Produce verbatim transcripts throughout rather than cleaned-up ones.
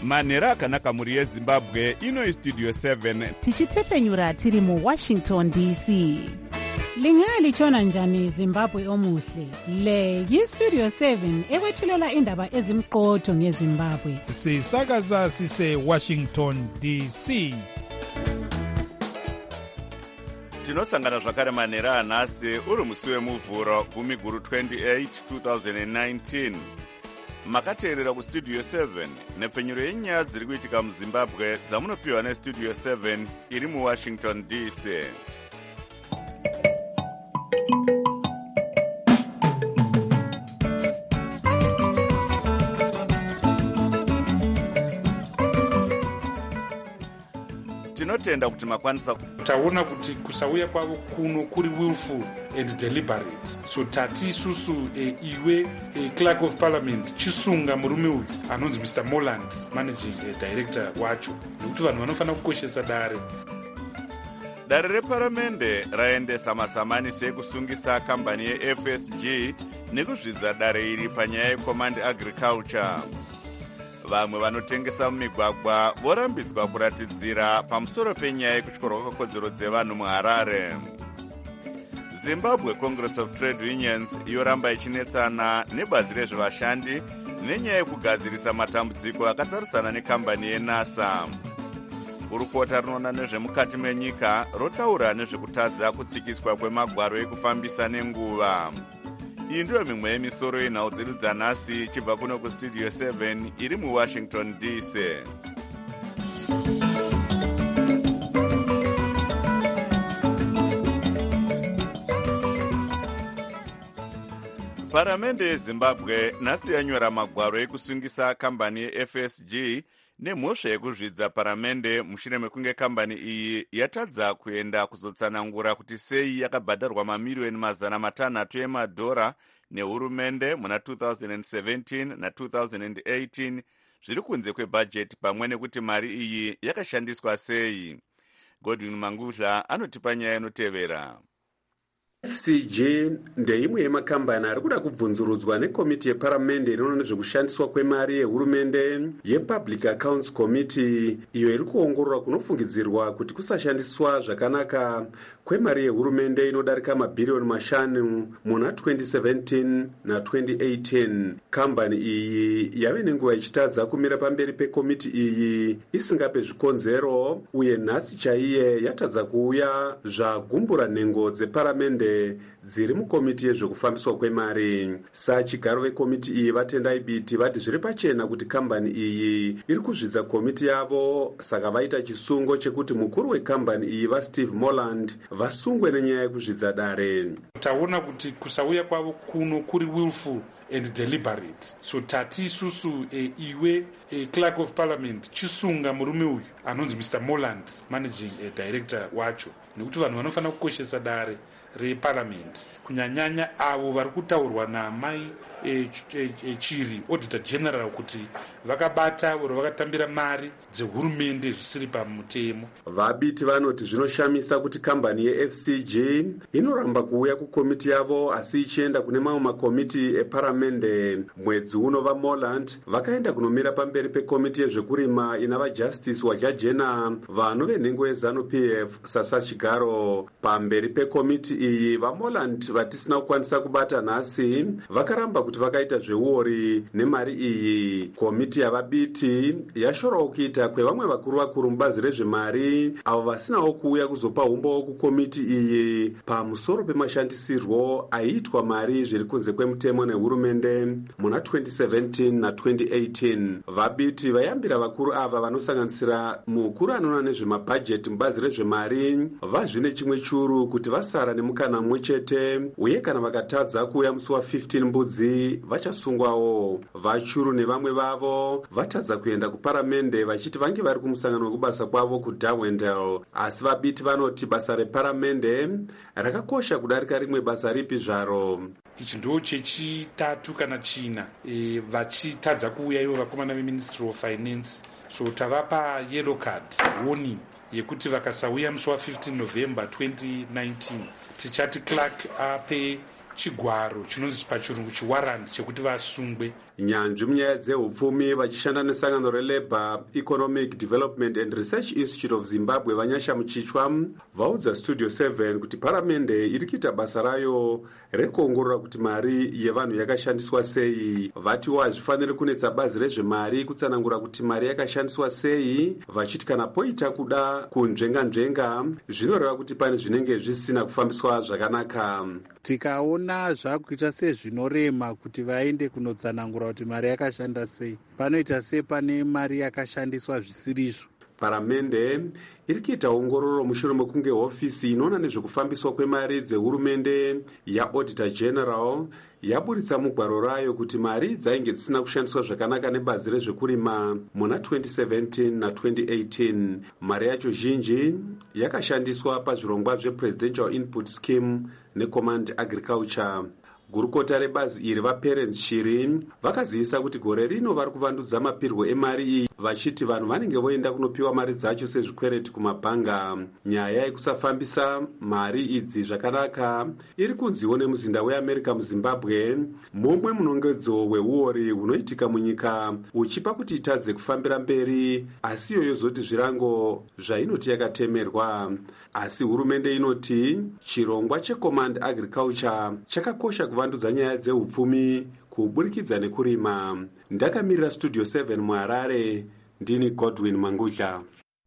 manhero akanaka mhuri yezimbabwe. Ino istudio seven tichitefenyura tiri muwashington D C. Lingalitshona njani Zimbabwe omuhle? Le yistudio seven ekwethulela indaba ezimqotho ngeZimbabwe. Sisakaza sise Washington D C. tinosangana zvakare manhero anhasi uri musi wemuvhuro gumi guru twenty-eight twenty nineteen. Makateerera kustudio seven nepfenyuro yenyaya dziri kuitika muzimbabwe dzamunopiwa nestudio seven iri muwashington D C. tinotenda kuti makwanisa taona kuti kusauya kwavo kuno kuri willful and deliberate. So tati isusu e, iwe e, clerk of parliament chisunga murume uyu anonzi Mister Moland, managing e, director wacho, nekuti vanhu vanofanira kukoshesa dare. Dare reparamende raendesa masamanisi ekusungisa kambani ye-F S G nekuzvidza dare iri panyaya yecommand agriculture. Vamwe vanotengesa mumigwagwa vorambidzwa kuratidzira pamusoro penyaya yekutyorwa kwekodzero dzevanhu muHarare. Zimbabwe Congress of Trade Unions yoramba ichinetsana nebazi rezvevashandi nenyaya yekugadzirisa matambudziko akatarisana nekambani yeNASA. Gurukota rinoona nezvemukati menyika rotaura nezvekutadza kutsikiswa kwemagwaro ekufambisa nenguva. Iyi ndiyo mimwe yemisoro yenhau dzedu dzanhasi chibva kuno kustudio seven iri muwashington D C. Paramende yeZimbabwe nhasi yanyora magwaro ekusungisa kambani ye-F S G nemhosva yekuzvidza paramende mushure mekunge kambani iyi yatadza kuenda kuzotsanangura kuti sei yakabhadharwa mamiriyoni mazana matanhatu emadhora nehurumende muna two thousand seventeen na two thousand eighteen zviri kunze kwebhajeti pamwe nekuti mari iyi yakashandiswa sei. Godwin Mangudla anotipa nyaya inotevera. F C G ndeimwe yemakambani ari kuda kubvunzurudzwa nekomiti yeparamende inoona nezvekushandiswa kwemari yehurumende yePublic Accounts Committee, iyo iri kuongorora kunofungidzirwa kuti kusashandiswa zvakanaka kwemari yehurumende inodarika mabhiriyoni mashanu muna twenty seventeen na twenty eighteen. Kambani iyi yave nenguva ichitadza kumira pamberi pekomiti iyi isingape zvikonzero, uye nhasi chaiye yatadza kuuya zvagumbura nhengo dzeparamende dziri mukomiti yezvekufambiswa kwemari. Sachigaro vekomiti iyi vatendai biti vati zviri pachena kuti kambani iyi iri kuzvidza komiti yavo, saka vaita chisungo chekuti mukuru wekambani iyi vaSteve Moland vasungwe nenyaya yekuzvidza dare. Taona kuti kusauya kwavo kuno kuri willful and deliberate. So tati isusu e, iwe e, clerk of parliament chisunga murume uyu anonzi Mister Moland, managing e, director wacho, nekuti vanhu vanofanira kukoshesa dare reparliament, kunyanyanya avo vari kutaurwa namai e, e, e, Chiri auditor general kuti vakabata oro vakatambira mari dzehurumende zvisiri pamutemo. Vabiti vanoti zvinoshamisa kuti kambani ye-F C G inoramba kuuya kukomiti yavo asi ichienda kune mamwe makomiti eparamende. Mwedzi uno vaMoland vakaenda kunomira pamberi pekomiti yezvekurima ina vajustice wajajena vano venhengo yeZanu P F Sasa Chigaro. Pamberi pekomiti iyi vaMoland vatisina kukwanisa kubata nhasi vakaramba kuti vakaita zveuori nemari iyi. Komiti yavabiti yashorawo kuita kwevamwe vakuru vakuru mubazi rezvemari avo vasinawo kuuya kuzopa umbo kukomiti iyi pamusoro pemashandisirwo aiitwa mari zviri kunze kwemutemo nehurumende muna twenty seventeen na twenty eighteen. Vabiti vayambira vakuru ava vanosanganisira mukuru anoona nezvemabhajeti mubazi rezvemari vazvine chimwe churu kuti vasara nemukana mumwe chete, uye kana vakatadza kuuya musi wa fifteen mbudzi vachasungwawo. Vachuru nevamwe vavo vatadza kuenda kuparamende vachiti vange vari kumusangano wekubasa kwavo kuDarwendale, asi vabiti vanoti basa reparamende rakakosha kudarika rimwe basa ripi zvaro. Ichi ndo chechitatu kana china e, vachitadza kuuya ivo vakomana veministry of finance. So tavapa yellow card warning yekuti vakasauya musi wa fifteen November twenty nineteen tichati clerk ape chigwaro chinonzi pachirungu chiwarrant chekuti vasungwe. Nyanzvi munyaya dzehupfumi vachishanda nesangano relabour economic development and research institute of Zimbabwe vanyasha muchichwa vaudza studio seven kuti paramende iri kuita basa rayo rekuongorora kuti mari yevanhu yakashandiswa sei. Vatiwo hazvifaniri kunetsa bazi rezvemari kutsanangura kuti mari yakashandiswa sei, vachiti kana poita kuda kunzvenga-nzvenga zvinoreva kuti pane zvinenge zvisina kufambiswa zvakanaka. Tikaona zvakuita sezvinorema kuti vaende kunotsanangura kuti mari yakashanda sei, panoita sepane mari yakashandiswa zvisirizvo. Paramende iri kuita ongororo mushure mekunge hofisi inoona nezvekufambiswa kwemari dzehurumende yaauditor general yaburitsa mugwaro rayo kuti mari dzainge dzisina kushandiswa zvakanaka nebazi rezvekurima muna twenty seventeen na twenty eighteen. Mari yacho zhinji yakashandiswa pazvirongwa zvepresidential input scheme necommand agriculture. Gurukota rebazi iri vaparents Shiri vakazivisa kuti gore rino vari kuvandudza mapirwo emari iyi vachiti vanhu vanenge voenda kunopiwa mari dzacho sezvikwereti kumabhanga. Nyaya yekusafambisa mari idzi zvakanaka iri kunziwo nemuzinda weAmerica muZimbabwe, momwe munongedzo weuori hunoitika munyika uchipa kuti itadze kufambira mberi, asi iyoyo zoti zvirango zvainoti yakatemerwa. Asi hurumende inoti chirongwa checommand agriculture chakakosha kuvandudza nyaya dzehupfumi kuburikidza nekurima. Ndakamirira studio seven muHarare, ndini Godwin Mangudla.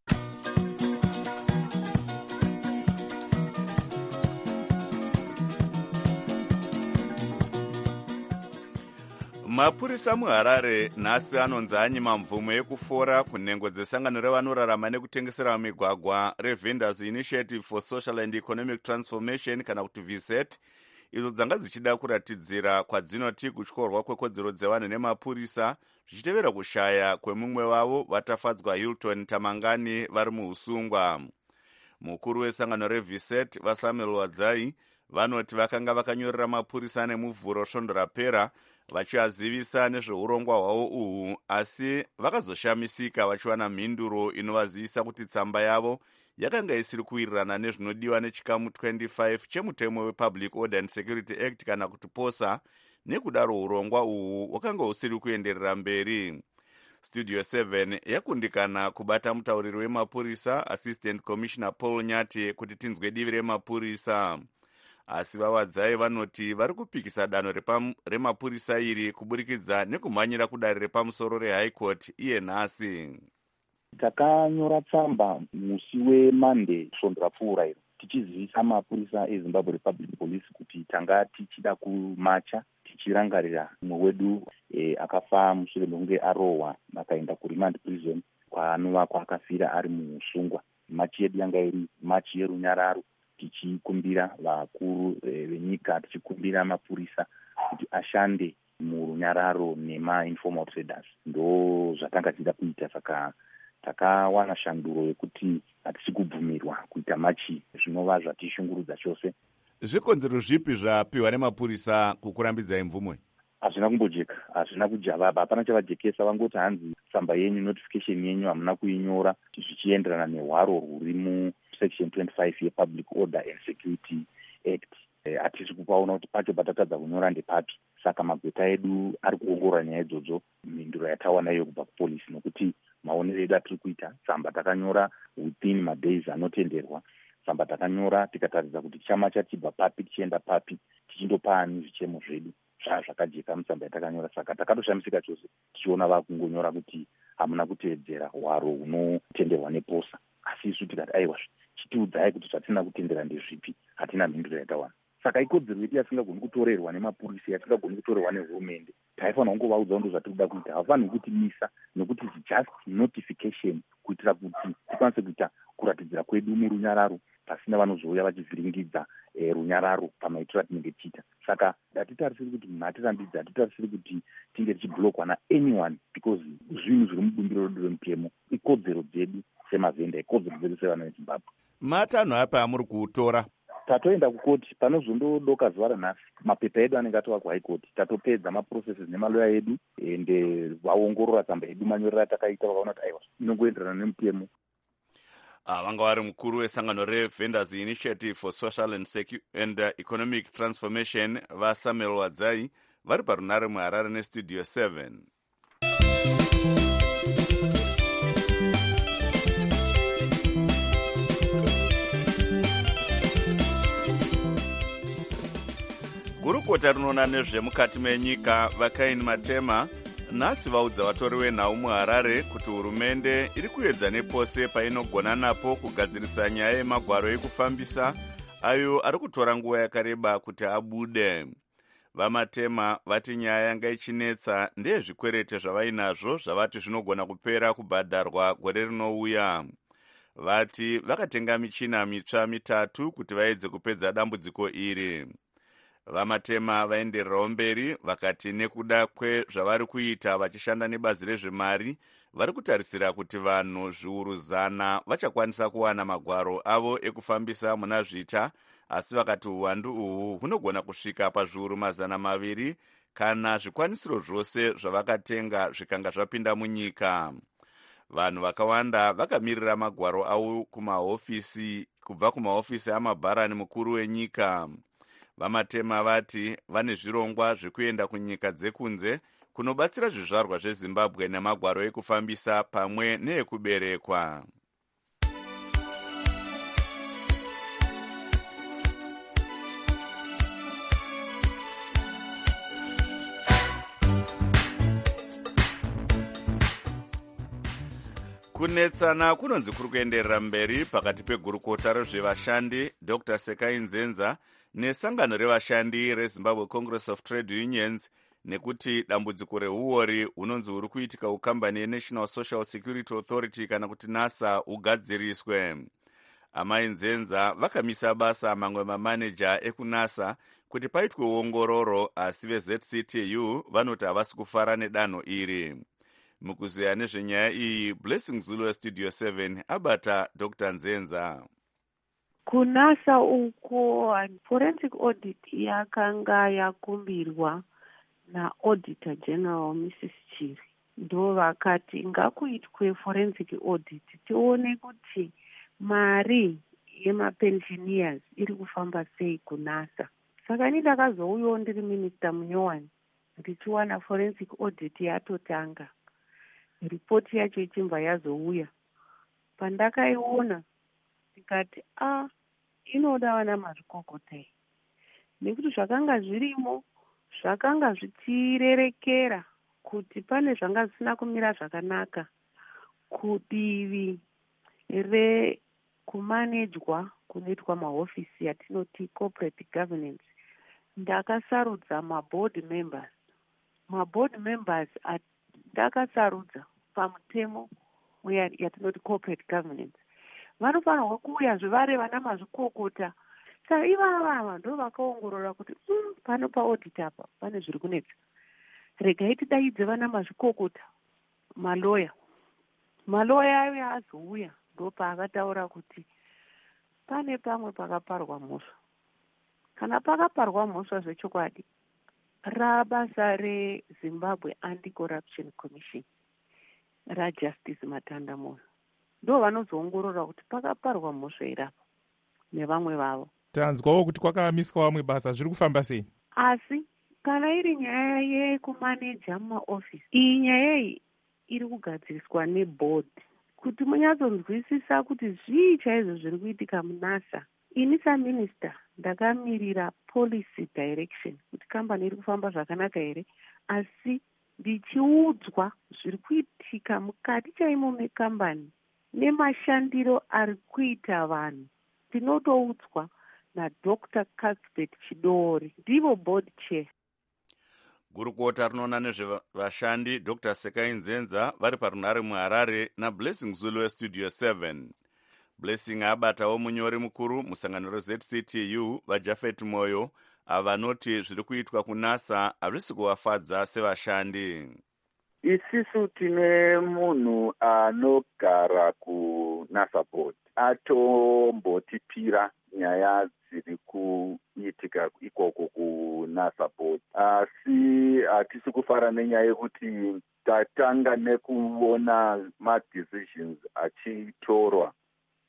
Mapurisa muHarare nhasi anonzi anyima mvumo yekufora kunhengo dzesangano revanorarama nekutengesera migwagwa reVendors Initiative for Social and Economic Transformation kana kuti V S E T, idzo dzanga dzichida kuratidzira kwadzinoti kutyorwa kwekodzero dzevanhu nemapurisa zvichitevera kushaya kwemumwe wavo vatafadzwa Hilton Tamangani vari muusungwa. Mukuru wesangano reV S E T vaSamuel Wadzai vanoti vakanga vakanyorera mapurisa nemuvhuro svondo rapera vachiazivisa nezveurongwa hwavo uhu, asi vakazoshamisika vachiwana mhinduro inovazivisa kuti tsamba yavo yakanga isiri kuwirirana nezvinodiwa nechikamu twenty-five chemutemo wePublic Order and Security Act kana kuti posa, nekudaro urongwa uhu wakanga usiri kuenderera mberi. Studio seven yakundikana kubata mutauriri wemapurisa Assistant Commissioner Paul Nyati kuti tinzwe divi remapurisa. Asi vaWadzai vanoti vari kupikisa danho remapurisa iri kuburikidza nekumhanyira kudare repamusoro reHigh Court iye nhasi. Takanyora tsamba musi weMonday svondo rapfuura iro tichizivisa mapurisa eZimbabwe Republic Police kuti tanga tichida kumacha tichirangarira mumwe wedu e, akafa mushure mekunge arohwa akaenda kuRemand prison kwaanova kwaakafira ari muusungwa. Machi yedu yanga iri machi yerunyararo tichikumbira vakuru venyika, tichikumbira mapurisa kuti ashande murunyararo nemainformal traders. Ndo zvatanga tichida kuita, saka takawana shanduro yekuti hatisi kubvumirwa kuita machi, zvinova zvatishungurudza chose. Zvikonzero zvipi zvapiwa nemapurisa kukurambidzai mvumwe? Hazvina kumbojeka, hazvina kujavaba, hapana chavajekesa. Vangoti hanzi tsamba yenyu, notification yenyu hamuna kuinyora zvichienderana nehwaro rwuri musection twenty-five yePublic Order and Security Act. Hatisi kupaona kuti pacho patatadza kunyora ndepapi. Saka magweta edu ari kuongorora nyaya idzodzo, mhinduro yatawana iyo kubva kupolisi, nokuti maonero edu atiri kuita tsamba takanyora within madays anotenderwa. Tsamba takanyora tikataridza kuti chama chatibva papi tichienda papi, tichindopa ani zvichemo zvedu. Zvakajeka mutsamba yatakanyora, saka takatoshamisika chose tichiona vakungonyora kuti hamuna kutevedzera hwaro hunotenderwa neposa. Asi isu tikati aiwa, chitiudzai kuti zvatina kutendera ndezvipi, hatina mhinduro yatawana. Saka ikodzero yedu yasingagoni kutorerwa nemapurisa, yasingagoni kutorerwa nehurumende. Taifanira kungovaudza ndo zvatiri kuita, havafaniri kutimisa, nokuti just notification kuitira kuti tikwanise kuita kuratidzira kwedu murunyararo pasina vanozouya vachivhiringidza e, runyararo pamaitiro atinenge tichiita. Saka hatitarisiri kuti munhu atirambidza, hatitarisiri kuti tinge tichiblokwa naanyone, because zvinhu zviri mubumbiro redu remutemo, ikodzero dzedu semavhenda, ikodzero dzedu sevana veZimbabwe. Matanho apa amuri kutora? Tatoenda kukoti, panozondodoka zuva ranhasi mapepa edu anenge atova kuHigh Court. Tatopedza maprocesses nemaloya edu, ende vaongorora tsamba edu manyorera takaita, vakaona kuti aiwa inongoenderana nemutemo. vanga vari mukuru wesangano reVendors Initiative for Social and, Secu- and uh, Economic Transformation vaSamuel Wadzai vari parunare muHarare nestudio seven. Gurukota rinoona nezvemukati menyika vakaini Matema nhasi vaudza vatori venhau muHarare kuti hurumende iri kuedza nepose painogona napo kugadzirisa nyaya yemagwaro ekufambisa ayo ari kutora nguva yakareba kuti abude. VaMatema vati nyaya yanga ichinetsa ndeyezvikwerete zvavainazvo zvavati zvinogona kupera kubhadharwa gore rinouya. Vati vakatenga michina mitsva mitatu kuti vaedze kupedza dambudziko iri. VaMatema vaendererawo mberi vakati nekuda kwezvavari kuita vachishanda nebazi rezvemari vari kutarisira kuti vanhu zviuru zana vachakwanisa kuwana magwaro avo ekufambisa muna zvita, asi vakati uwandu uhwu hunogona kusvika pazviuru mazana maviri kana zvikwanisiro zvose zvavakatenga zvikanga zvapinda munyika. Vanhu vakawanda vakamirira magwaro avo kumahofisi kubva kumahofisi amabharani mukuru wenyika. VaMatema vati vane zvirongwa zvekuenda kunyika dzekunze kunobatsira zvizvarwa zveZimbabwe nemagwaro ekufambisa pamwe neekuberekwa. Kunetsana kunonzi kuri kuenderera mberi pakati pegurukota rezvevashandi Doctor Sekai Nzenza nesangano revashandi reZimbabwe Congress of Trade Unions nekuti dambudziko reuori hunonzi huri kuitika ukambani yeNational Social Security Authority kana kuti NASA ugadziriswe. Amai Nzenza vakamisa basa mamwe mamaneja ekunasa kuti paitwe uongororo, asi veZ C T U vanoti havasi kufara nedanho iri. Mukuzeya nezvenyaya iyi, Blessing Zulu westudio seven abata Doctor Nzenza. Kunasa uko forensic audit yakanga yakumbirwa naAuditor General Missus Chiri. Ndo vakati ngakuitwe forensic audit tione kuti mari yemapensioners iri kufamba sei kunasa. Saka ini ndakazouyawo ndiri Minister Munyowani ndichiwana forensic audit yatotanga. Ripoti yacho ichimba yazouya. Pandakaiona ndikati ah inoda vana mazvikokota nekuti zvakanga zvirimo zvakanga zvichirerekera kuti pane zvanga zvisina kumira zvakanaka kudivi rekumanejwa kunoitwa mahofisi yatinoti corporate governance. Ndakasarudza maboard members maboard members ndakasarudza pamutemo yatinoti corporate governance vanofanirwa kuuya zvivari vana mazvikokota. Saka ivava ndo vakaongorora kuti mm, pano paaudit apa pane zviri kunetsa, regai tidaidze vana mazvikokota maloya. Maloya ayo azouya ndo paakataura kuti pane pamwe pakaparwa mhosva. Kana pakaparwa mhosva zvechokwadi, rabasa reZimbabwe Anti-Corruption Commission raJustice Matandamoyo ndo vanozoongorora kuti pakaparwa mhosva irapa nevamwe vavo. Tanzwawo kuti kwakamiswa vamwe basa, zviri kufamba sei? Asi kana iri nyaya yekumaneja mumaofisi, iyi nyaya iyi iri kugadziriswa neboard kuti munyatsonzwisisa kuti zvii chaizvo zviri kuitika munasa. Ini saminister ndakamirira policy direction kuti kambani iri kufamba zvakanaka here, asi ndichiudzwa zviri kuitika mukati chaimo mekambani nemashandiro ari kuita vanhu. Tinotoudzwa naDr Cuthbert Chidori, ndivo board chair. Gurukota rinoona nezvevashandi Doctor Sekai Nzenza vari parunare muHarare naBlessing Zulu westudio seven. Blessing abatawo munyori mukuru musangano reZ C T U vaJafet Moyo avanoti zviri kuitwa kunasa hazvisi kuvafadza sevashandi. Isisu tine munhu anogara kunasa board atombotipira nyaya dziri kuitika ikoko kunasa board, asi hatisi kufara nenyaya yekuti tatanga nekuona madecisions achitorwa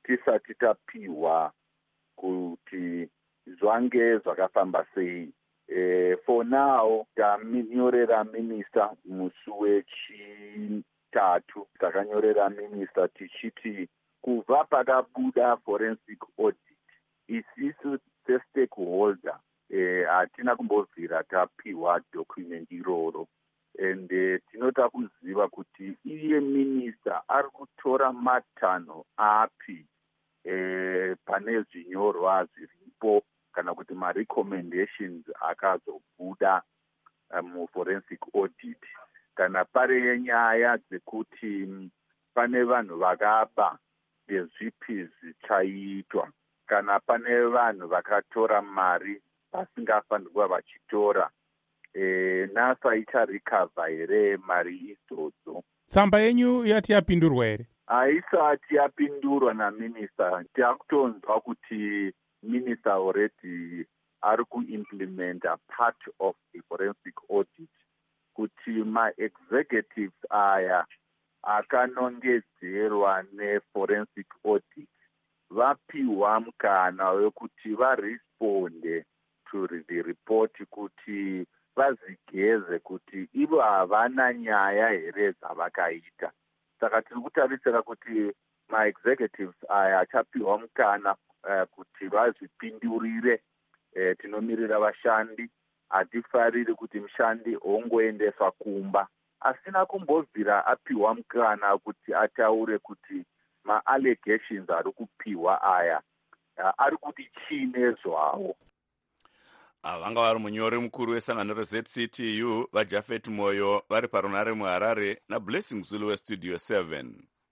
tisati tapiwa kuti zvange zvakafamba sei. E, for now taminyorera minista musi wechitatu takanyorera minista tichiti kubva pakabuda forensic audit isisu sestakeholder hatina e, kumbobvira tapiwa document iroro and e, tinota kuziva kuti iye minista ari kutora matanho api e, pane zvinyorwa zviripo kana kuti ma-recommendations akazobuda muforensic um, audit kana pari nyaya dzekuti pane vanhu vakaba nezvipi zvichaitwa kana pane vanhu vakatora mari vasingafanirwa vachitora e, nasa icharecover here mari idzodzo. Tsamba yenyu yati yapindurwa here? Haisati yapindurwa naminista. Takutonzwa kuti minister already ari kuimplementa part of the forensic audit kuti ma-executives aya akanongedzerwa ne-forensic audit vapiwa mukana wekuti varesponde to the report kuti vazigeze kuti ivo havana nyaya here dzavakaita. Saka tiri kutarisira kuti ma-executives aya achapiwa mukana Uh, kuti vazvipindurire. uh, tinomirira vashandi. Hatifariri kuti mushandi ongoendeswa kumba asina kumbobvira apiwa mukana kuti ataure kuti ma-allegations ari kupiwa aya uh, ari kuti chine zvawo. vanga vari munyori mukuru wesangano reZ C T U vaJafet Moyo vari parunare muHarare naBlessing Zulu westudio seven.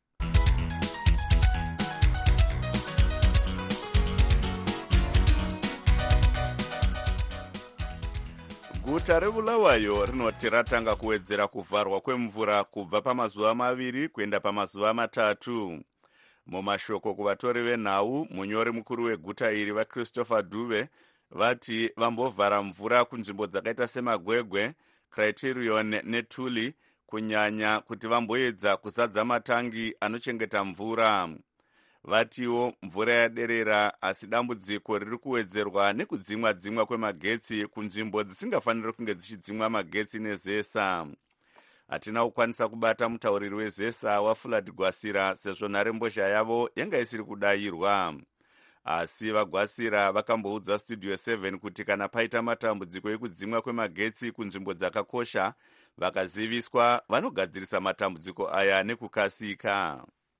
Guta reBulawayo rinoti ratanga kuwedzera kuvharwa kwemvura kubva pamazuva maviri kuenda pamazuva matatu. Mumashoko kuvatori venhau, munyori mukuru weguta iri vaChristopher Dube vati vambovhara mvura kunzvimbo dzakaita semagwegwe, Criterion neTuli kunyanya kuti vamboedza kuzadza matangi anochengeta mvura. Vatiwo mvura yaderera asi dambudziko riri kuwedzerwa nekudzimwa dzimwa kwemagetsi kunzvimbo dzisingafaniri kunge dzichidzimwa magetsi nezesa. Hatina kukwanisa kubata mutauriri wezesa waFulad Gwasira sezvo nharembozha yavo yanga isiri kudayirwa. Asi vaGwasira vakamboudza studio seven kuti kana paita matambudziko ekudzimwa kwemagetsi kunzvimbo dzakakosha vakaziviswa vanogadzirisa matambudziko aya nekukasika.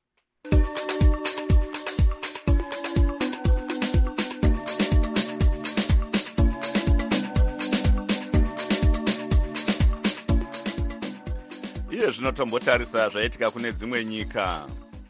Iye zvinotombotarisa zvaitika kune dzimwe nyika.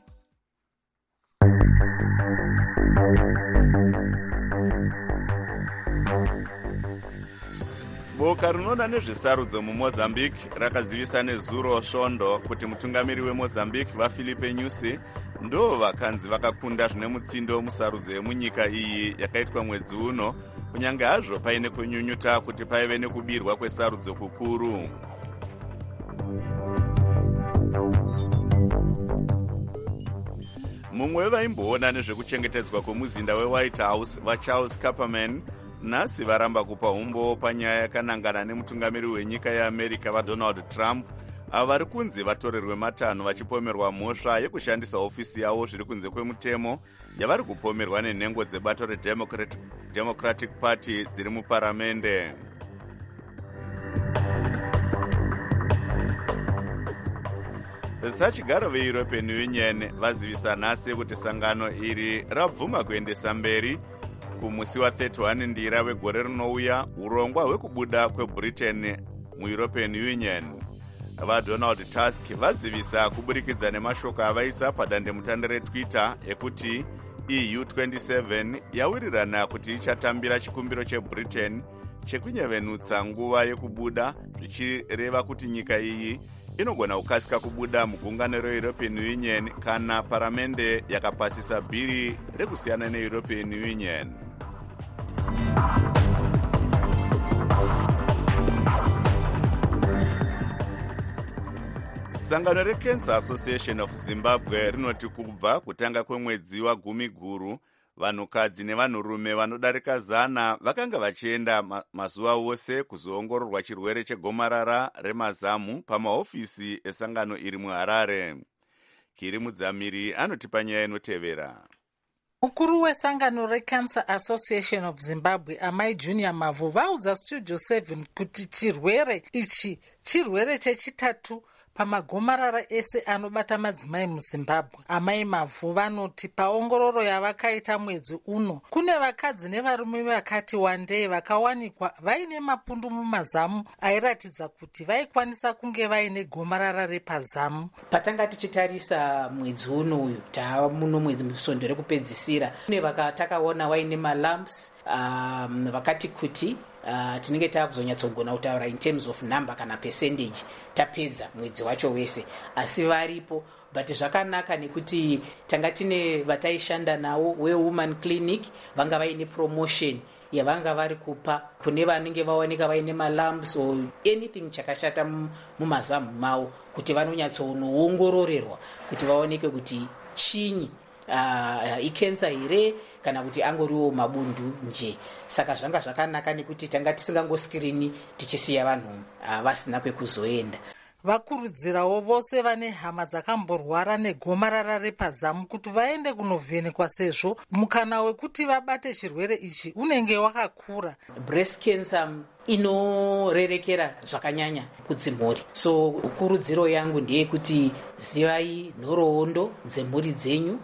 Boka rinoona nezvesarudzo muMozambique rakazivisa nezuro svondo kuti mutungamiri weMozambique vaFilipe Nyusi ndo vakanzi vakakunda zvine mutsindo musarudzo yemunyika iyi yakaitwa mwedzi uno, kunyange hazvo paine kunyunyuta kuti paive nekubirwa kwesarudzo kukuru. Mumwe wevaimboona nezvekuchengetedzwa kwemuzinda weWhite House vaCharles Kupperman nhasi varamba kupa umbo panyaya yakanangana nemutungamiri wenyika yeAmerica vaDonald Trump avo vari kunzi vatorerwe matanho vachipomerwa mhosva yekushandisa ofisi yavo zviri kunze kwemutemo yavari kupomerwa nenhengo dzebato reDemocratic Party dziri muparamende. Sachigaro veEuropean Union vazivisa nhasi kuti sangano iri rabvuma kuendesa mberi kumusi wa31 ndira wegore rinouya urongwa hwekubuda kweBritain muEuropean Union. VaDonald Tusk vazivisa kuburikidza nemashoko avaisa padandemutande reTwitter ekuti E U twenty-seven yawirirana kuti ichatambira chikumbiro cheBritain chekunyevenutsa nguva yekubuda, zvichireva kuti nyika iyi inogona kukasika kubuda mugungano reEuropean Union kana paramende yakapasisa bhiri rekusiyana neEuropean Union. sangano reCancer Association of Zimbabwe rinoti kubva kutanga kwemwedzi wa gumi guru vanhukadzi nevanhurume vanodarika zana vakanga vachienda ma mazuva ose kuzoongororwa chirwere chegomarara remazamu pamahofisi esangano iri muHarare. Kiri Mudzamiri anotipa nyaya inotevera. Mukuru wesangano reCancer Association of Zimbabwe Amai Junior Mavu vaudza Studio seven kuti chirwere ichi chirwere chechitatu pamagomarara ese anobata madzimai muZimbabwe. Amai Mavu vanoti paongororo yavakaita mwedzi uno kune vakadzi nevarume vakati wandei vakawanikwa vaine mapundu mumazamu airatidza kuti vaikwanisa kunge vaine gomarara repazamu. Patanga tichitarisa mwedzi uno uyu tava muno mwedzi musondo rekupedzisira kune vakatakaona vaine malamps um, vakati kuti Uh, tinenge taakuzonyatsogona kutaura in terms of number kana percentage tapedza mwedzi wacho wese, asi varipo but zvakanaka nekuti tanga tine vataishanda nawo wewoman clinic vanga vaine promotion yavanga vari kupa kune vanenge vaoneka vaine malamps or anything chakashata mumazamu mavo kuti vanonyatsonoongororerwa kuti vaoneke kuti chinyi Uh, ikensa here kana kuti angoriwo mabundu nje. Saka zvanga zvakanaka nekuti tanga tisingangoskirini tichisiya vanhu uh, vasina kwekuzoenda. Vakurudzirawo vose vane hama dzakamborwara negomarara repazamu kuti vaende kunovhenekwa sezvo mukana wekuti vabate chirwere ichi unenge wakakura. Breast cancer inorerekera zvakanyanya kudzimhuri, so kurudziro yangu ndeyekuti zivai nhoroondo dzemhuri dzenyu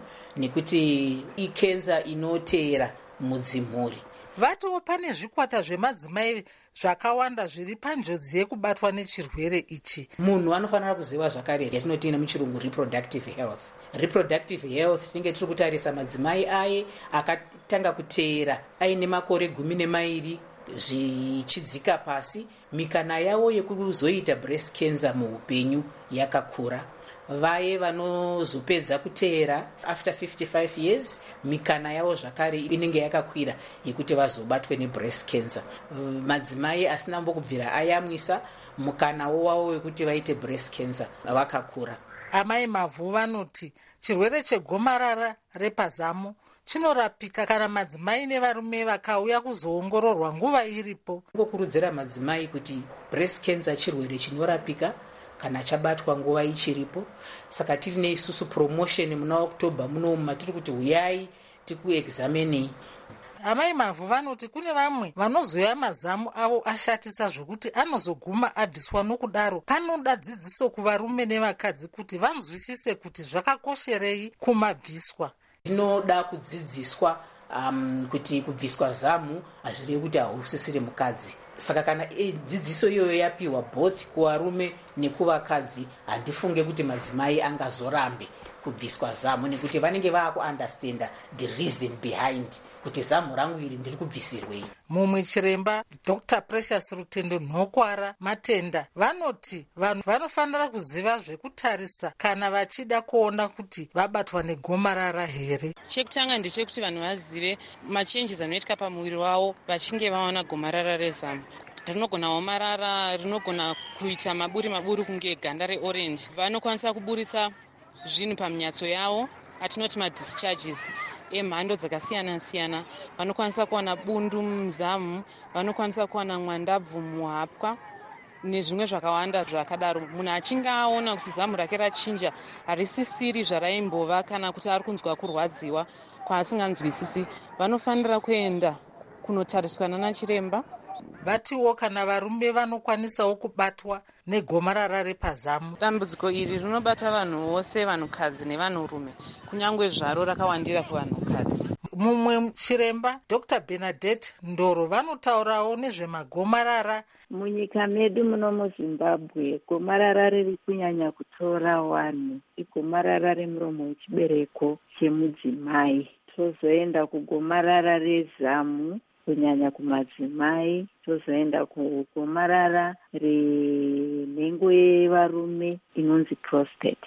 nekuti ikenza inoteera mudzimhuri. Vatiwo pane zvikwata zvemadzimai zvakawanda zviri panjodzi yekubatwa nechirwere ichi. Munhu anofanira kuziva zvakare yatinoti nemuchirungu reproductive health. Reproductive health tinenge tiri kutarisa madzimai aye akatanga kuteera aine makore gumi nemairi zvichidzika pasi, mikana yavo yekuzoita breast cancer muupenyu yakakura. Vaye vanozopedza kuteera after fifty-five years, mikana yavo zvakare inenge yakakwira yekuti vazobatwe nebreast cancer. Madzimai asina mbokubvira ayamwisa, mukanawo wavo wekuti vaite breast cancer vakakura. Amai Mavu vanoti chirwere chegomarara repazamu chinorapika kana madzimai nevarume vakauya kuzoongororwa nguva iripo. Ngokurudzira madzimai kuti breast cancer chirwere chinorapika kana chabatwa nguva ichiripo. Saka tiri neisusu promotion muna October muno matiri kuti uyai tikuexamine. Amai Mavu vanoti kune vamwe vanozoya mazamu avo ashatisa zvokuti anozoguma abviswa nokudaro. Panoda dzidziso kuvarume nevakadzi kuti vanzwisise kuti zvakakosherei kumabviswa. Zvinoda kudzidziswa um, kuti kubviswa zamu hazvirevi kuti hausisiri mukadzi. Saka kana dzidziso iyoyo yapiwa both kuvarume nekuvakadzi, handifunge kuti madzimai angazorambe kubviswa zamu nekuti vanenge vaakuunderstanda the reason behind kuti zamu rangu iri ndiri kubvisirwei. Mumwe chiremba Doctor Precious Rutendo Nhokwara Matenda vanoti vanhu vanofanira kuziva zvekutarisa kana vachida kuona kuti vabatwa negomarara here. Chekutanga ndechekuti vanhu vazive machanges anoitika pamuviri wavo vachinge vaona gomarara rezamu. Rinogona omarara, rinogona kuita maburi maburi kunge ganda reorange. Vanokwanisa kuburitsa zvinhu paminyatso yavo atinoti madischarges emhando dzakasiyana siyana. Vanokwanisa kuwana bundu muzamu, vanokwanisa kuwana mwandabvu muhapwa nezvimwe zvakawanda zvakadaro. Munhu achinge aona kuti zamu rake rachinja, harisisiri zvaraimbova kana kuti ari kunzwa kurwadziwa kwaasinganzwisisi, vanofanira kuenda kunotariswa nana chiremba. Vatiwo kana varume vanokwanisawo kubatwa negomarara repazamu. Dambudziko iri rinobata vanhu vose, vanhukadzi nevanhurume, kunyange zvaro rakawandira kuvanhukadzi. Mumwe chiremba Doctor Bernadette Ndoro vanotaurawo nezvemagomarara. Munyika medu muno muZimbabwe gomarara riri kunyanya kutora vanhu igomarara remuromo wechibereko chemudzimai. Tozoenda kugomarara rezamu kunyanya kumadzimai, tozoenda kugomarara renhengo yevarume inonzi prostate.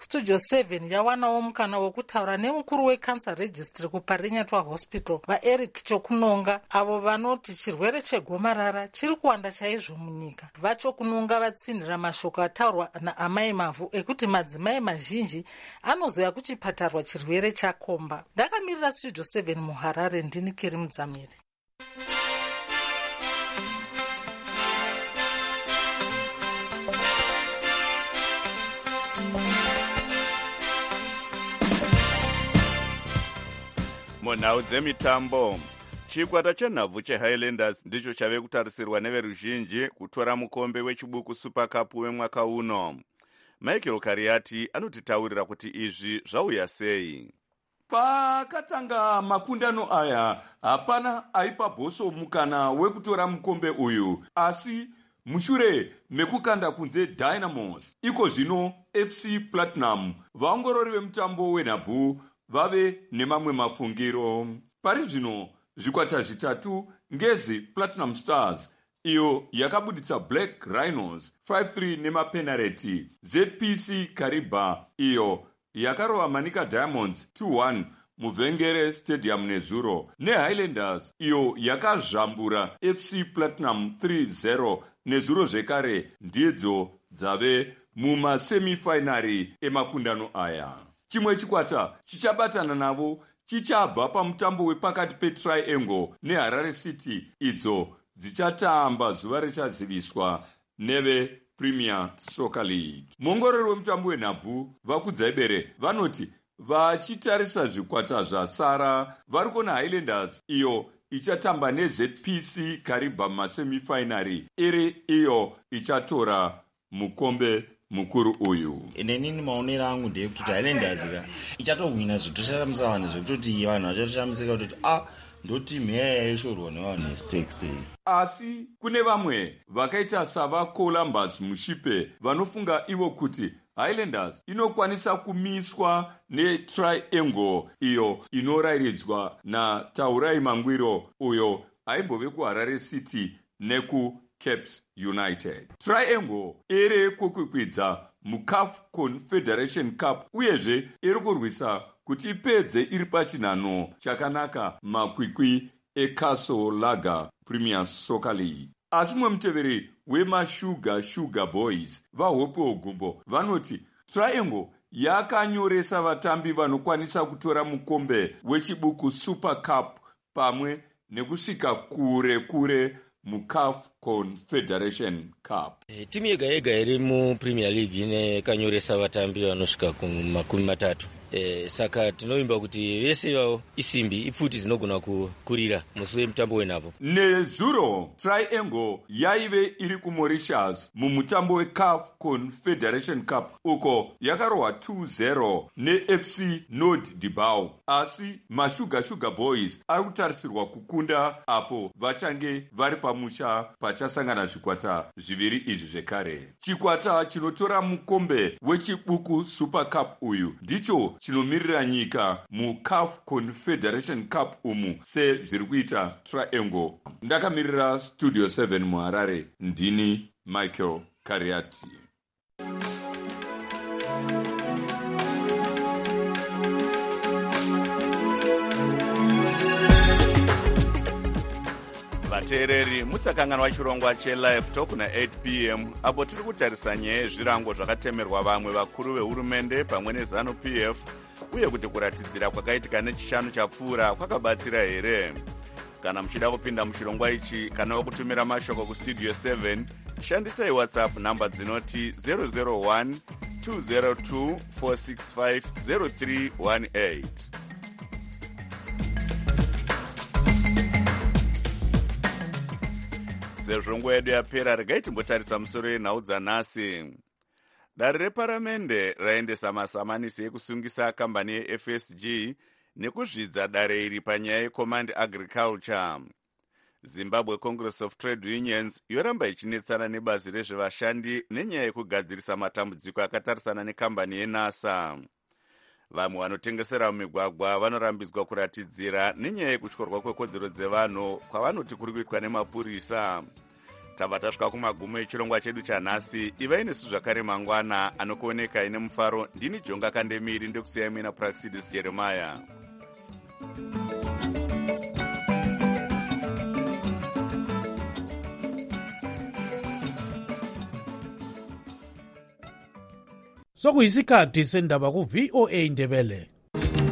studio seven yawanawo mukana wekutaura nemukuru wecancer registry kuparinyatwa hospital vaeric chokunonga, avo vanoti chirwere chegomarara chiri kuwanda chaizvo munyika. Vachokunonga vatsindira mashoko ataurwa naamai mavhu ekuti madzimai mazhinji anozoya kuchipatarwa chirwere chakomba. Ndakamirira studio seven muharare, ndini Keri Mudzamiri. munhau dzemitambo, chikwata chenhabvu chehighlanders ndicho chave kutarisirwa neveruzhinji kutora mukombe wechibuku super cup wemwaka uno. Michael Kariati anotitaurira kuti izvi zvauya sei. Pakatanga makundano aya hapana aipa Bhoso mukana wekutora mukombe uyu, asi mushure mekukanda kunze Dynamos, iko zvino F C Platinum vaongorori vemutambo wenhabvu vave nemamwe mafungiro. Pari zvino zvikwata zvitatu ngezi Platinum Stars iyo yakabuditsa Black Rhinos five three nemapenalty, Z P C Kariba iyo yakarova Manika Diamonds two one muvhengere stadium nezuro, neHighlanders iyo yakazvambura F C Platinum three zero nezuro zvekare, ndidzo dzave mumasemifinari emakundano aya. Chimwe chikwata chichabatana navo chichabva pamutambo wepakati peTriangle neHarare City, idzo dzichatamba zuva richaziviswa neve Premier Soccer League. Muongorori wemutambo wenhabvu vakudzai vanoti vachitarisa zvikwata zvasara vari kuona Highlanders iyo ichatamba neZ P C Kariba mumasemifinari iri iyo ichatora mukombe mukuru uyu. Inenini maonero angu ndeyekuti Highlanders ichatohwina zvitoshamisa zvekutoti vanhu vachatoshamisika kuti ah ndoti mheya yaishorwa nevanhu vestakes. Asi kune vamwe vakaita sava Columbus Mushipe vanofunga ivo kuti Highlanders inokwanisa kumiswa neTriangle iyo inorayiridzwa naTaurai Mangwiro uyo aimbove kuHarare City neku Caps United. Triangle iri kukwikwidza muCAF Confederation Cup uyezve iri kurwisa kuti ipedze iri pachinhano chakanaka makwikwi eCastle Lager Premier Soccer League. Asi mwe muteveri wemashuga Sugar Boys vahope ogumbo vanoti Triangle yakanyoresa vatambi vanokwanisa kutora mukombe wechibuku Super Cup pamwe nekusvika kure kure muCAF Confederation Cup. E, timu yega yega iri muPremier League ine kanyoresa vatambi vanosvika kumakumi matatu. E, saka tinoimba kuti vese ivavo isimbi ipfuti dzinogona kukurira musi wemutambo wenhabvu. Nezuro Triangle yaive iri kuMauritius mumutambo weCAF Confederation Cup uko yakarohwa two zero neF C Nord Dibau, asi mashuga Sugar Boys ari kutarisirwa kukunda apo vachange vari pamusha pachasangana zvikwata zviviri izvi zvekare. Chikwata chinotora mukombe wechibuku Super Cup uyu ndicho chinomirira nyika muCAF Confederation Cup umu sezviri kuita Triangle. Ndakamirira Studio seven muHarare, ndini Michael Kariati. vateereri musakanganwa chirongwa chelive talk na eight p m apo tiri kutarisa nyaya yezvirango zvakatemerwa vamwe vakuru vehurumende pamwe nezanu P F uye kuti kuratidzira kwakaitika nechishanu chapfuura kwakabatsira here. Kana muchida kupinda muchirongwa ichi kana wakutumira mashoko kustudio seven, shandisai WhatsApp namba dzinoti zero zero one two zero two four six five zero three one eight. Sezvo nguva yedu yapera, regai timbotarisa musoro yenhau dzanhasi. Dare reparamende raendesa masamanisi ekusungisa kambani yeF S G nekuzvidza dare iri panyaya yeCommand Agriculture. Zimbabwe Congress of Trade Unions yoramba ichinetsana nebazi rezvevashandi nenyaya yekugadzirisa matambudziko akatarisana nekambani yeNASA. Vamwe vanotengesera mumigwagwa vanorambidzwa kuratidzira nenyaya yekutyorwa kwekodzero dzevanhu kwavanoti kuri kuitwa nemapurisa. tabva tasvika kumagumo echirongwa chedu chanhasi. ivai nesu zvakare mangwana anokuoneka ine mufaro. ndini jonga kandemiri ndekusiyai mina Praxidis Jeremiah. sokuyisikhathi sendaba ku-V O A Ndebele.